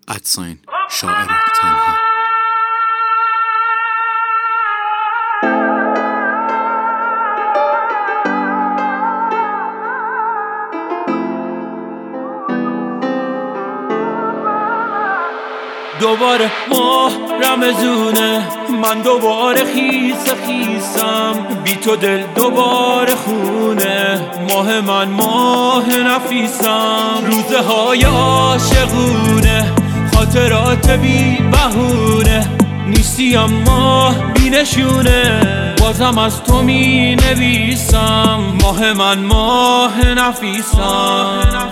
ادساین شاعر تنها. دوباره ماه رمزونه، من دوباره خیسم، بی تو دل دوباره خونه. ماه من ماه نفیسم، روزه های عاشقونه، خاطرات بی بهونه. نیستی اما بی نشونه، بازم از تو می نویسم. ماه من ماه نفیسم.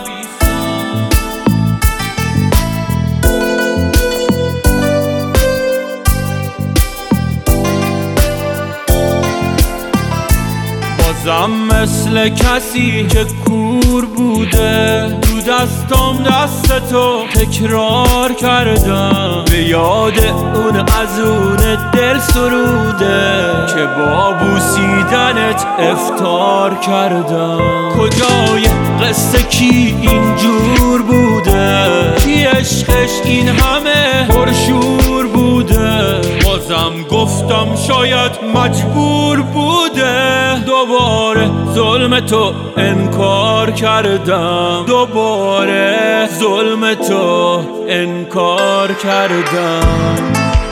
بازم مثل کسی که کور بوده، تو دستم دست تو تکرار کردم. به یاد اون ازون دل سروده که با بوسیدنت افطار کردم. کجای قصه کی اینجور بوده، کی عشقش این همه پرشور بوده؟ بازم گفتم شاید مجبور بوده. دوباره ظلم تو انکار کردم، دوباره ظلم تو انکار کردم.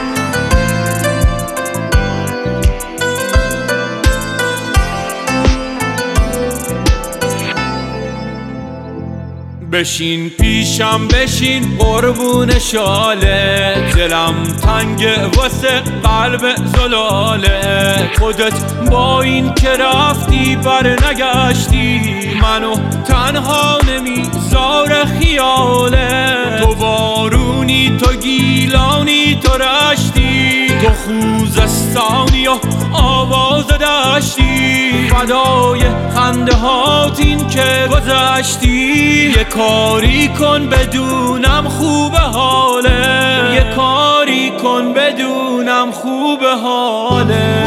بشین پیشم بشین قربون شاله، دلم تنگ واسه قلب زلاله. خودت با این که رفتی بر نگشتی، منو تنها نمیذاره خیاله. تو بارونی تو گیلانی تو رشتی، تو خوزستانی و آواز دشتی. فدای خنده هات این که گذشتی. یه کاری کن بدونم خوب حاله، یه کاری کن بدونم خوب حاله.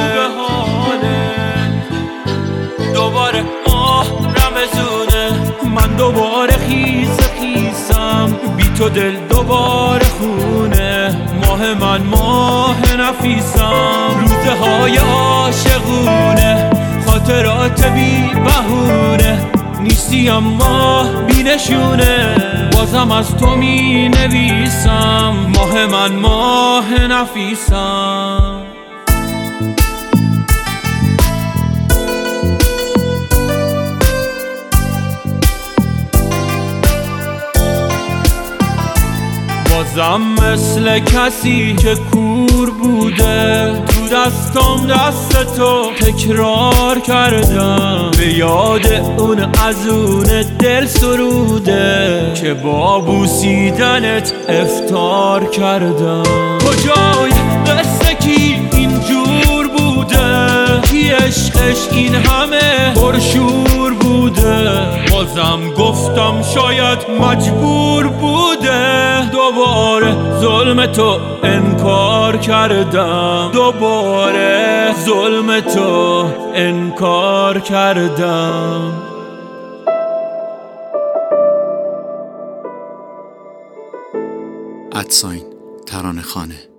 دوباره ماه رمزونه، من دوباره خیسم، بی تو دل دوباره خونه. ماه من ماه نفیسم، روزه های عاشقونه، خاطرات بی بهونه. نیستی اما بی نشونه، بازم از تو می نویسم. ماه من ماه نفیسم. بازم مثل کسی که کور بوده، تو دستم دست تو تکرار کردم. به یاد اون ازون دل سروده که با بوسیدنت افطار کردم. کجای قصه کی اینجور بوده، کی عشقش این همه پرشور بوده؟ بازم گفتم شاید مجبور بوده. دوباره ظلم تو انکار کردم، دوباره ظلم تو انکار کردم. ادساین ترانه‌خوانه.